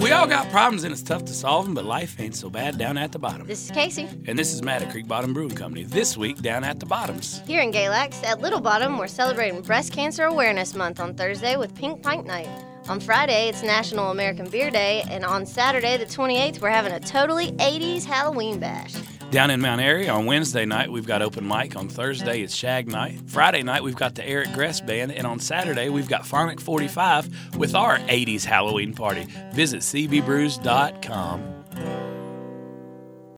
We all got problems and it's tough to solve them, but life ain't so bad down at the bottom. This is Casey. And this is Matt at Creek Bottom Brewing Company. This week, down at the bottoms. Here in Galax, at Little Bottom, we're celebrating Breast Cancer Awareness Month on Thursday with Pink Pint Night. On Friday, it's National American Beer Day, and on Saturday, the 28th, we're having a totally 80s Halloween bash. Down in Mount Airy, on Wednesday night, we've got open mic. On Thursday, it's Shag Night. Friday night, we've got the Eric Gress Band. And on Saturday, we've got Phonic 45 with our 80s Halloween party. Visit cbbrews.com.